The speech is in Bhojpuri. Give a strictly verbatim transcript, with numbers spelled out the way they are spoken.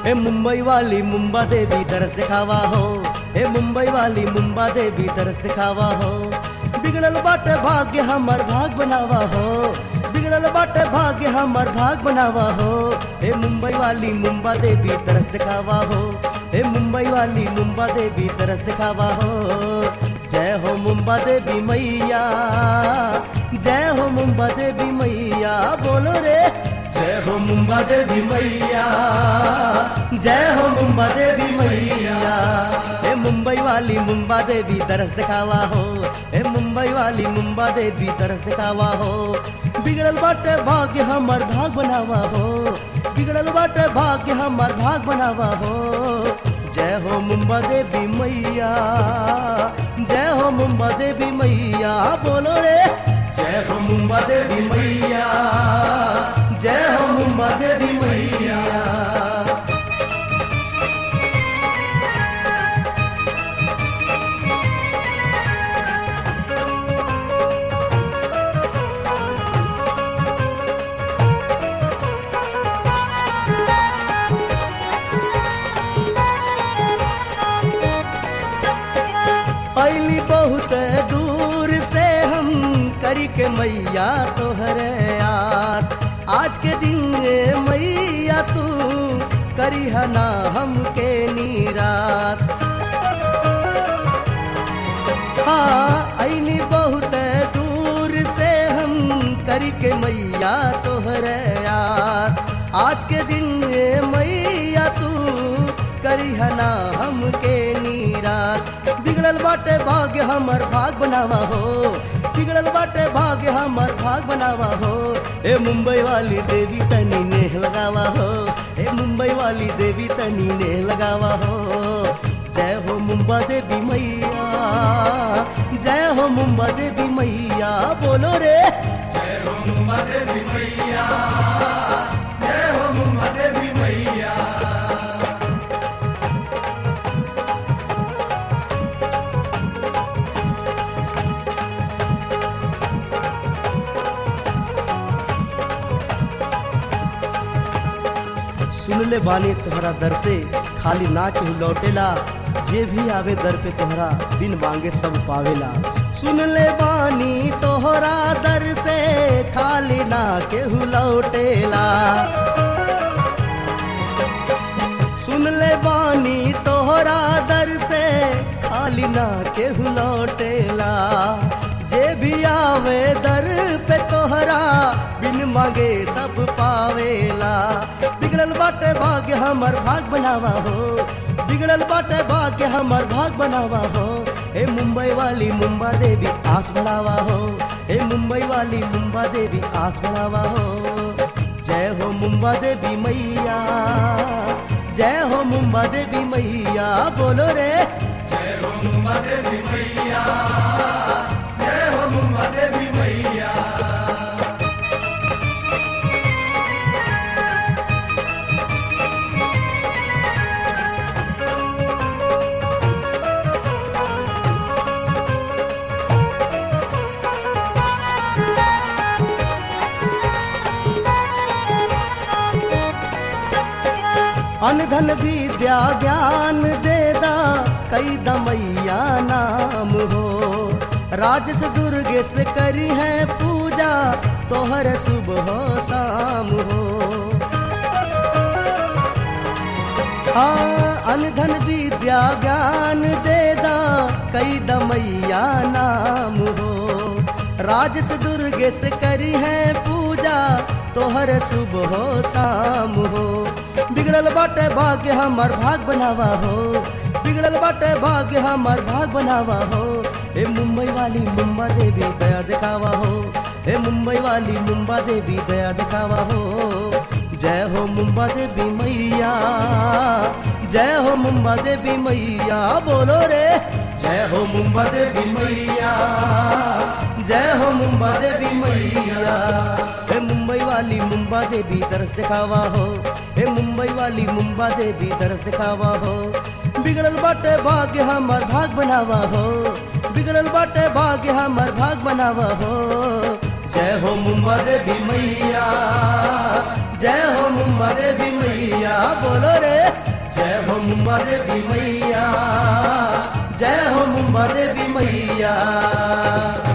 ए मुंबई वाली मुंबा देवी तरस दिखावा हो, ए मुंबई वाली मुंबा देवी तरस दिखावा हो। बिगड़ल बाटे भाग्य हमर भाग बनावा हो, बिगड़ल बाटे भाग्य हमर भाग बनावा हो। ए मुंबई वाली मुंबा देवी तरस दिखावा हो, ए मुंबई वाली मुंबा देवी तरस दिखावा हो। जय हो मुंबा देवी मैया, जय हो मुंबा देवी मैया, बोलो रे जय हो मुंबा देवी मैया, जय हो मुंबा देवी मैया। ए मुंबई वाली मुंबा देवी तरस दिखावा हो, ए मुंबई वाली मुंबा देवी तरस दिखावा हो। बिगड़ल बाटे भाग्य हमर भाग बनावा हो, बिगड़ल बाटे भाग्य हमर भाग बनावा हो। जय हो मुंबा देवी मैया, जय हो मुंबा देवी मैया, बोलो रे जय हो मुंबा देवी मैया, जय हो मुंबा देवी मैया। अली बहुत दूर से हम करी के मैया तोहरे आस। आज के दिन मैया तू करी ना हमके निराश। हाँ अली बहुत दूर से हम करी के मैया तोहरे आस। आज के दिन मैया तू करी ना हमके निराश। बिगड़ल बाटे भाग्य हमर भाग बनावा हो, बिगड़ल बाटे भाग्य हमर भाग बनावा हो। ए मुंबई वाली देवी तनी नेह लगावा हो, ए मुंबई वाली देवी तनी नेह लगावा हो। जय हो मुंबा देवी मैया, जय हो मुंबा देवी मैया, बोलो रे जय हो मुंबा देवी मैया, जय हो मुंबा देवी मैया। सुन ले बानी तोहरा दर से खाली ना केहू लौटेला। जे भी आवे दर पे तोहरा बिन मांगे सब पावेला। सुन ले बानी तोहरा दर से खाली ना केहू लौटेला। सुन ले बानी तोहरा दर से खाली ना केहू लौटेला। जे भी आवे दर पे तोहरा बिन मांगे सब पावेला। बिगड़ल बाटे भाग्य हमर भाग बनावा हो, बिगड़ल बाटे भाग्य हमर भाग बनावा हो। ए मुंबई वाली मुंबा देवी आस बढ़ावा हो, ए मुंबई वाली मुंबा देवी आस बढ़ावा हो। जय हो मुंबा देवी मैया, जय हो मुंबा देवी मैया, बोलो रे जय हो मुंबा देवी मैया, जय हो मुंबा देवी मैया। अनधन विद्या ज्ञान देदा कई दमैया नाम हो। राजस दुर्गे से करी है पूजा तोहर सुबह शाम हो। हाँ अनधन विद्या ज्ञान देदा कई दमैया नाम हो। राजस दुर्गे से करी है पूजा तोहर सुबह शाम हो। बिगड़ल बाटे भाग्य हमर भाग बनावा हो, बिगड़ल बाटे भाग्य हमर भाग बनावा हो। ए मुंबई वाली मुंबा देवी दया दिखावा हो, ए मुंबई वाली मुंबा देवी दया दिखावा हो। जय हो मुंबा देवी मैया, जय हो मुंबा देवी मैया, बोलो रे जय हो मुंबा देवी मैया, जय हो मुंबा देवी मैया। ए मुंबई वाली मुंबा देवी तरस दिखावा हो, ए मुंबई वाली मुंबा देवी तरस दिखावा हो। बिगड़ल बाटे भाग्य हमर भाग बनावा हो, बिगड़ल बाटे भाग्य हमर भाग बनावा हो। जय हो मुंबा देवी मैया, जय हो मुंबा देवी मैया, बोलो रे हो मुंबा देवी मैया, जय हो मुंबा देवी मैया।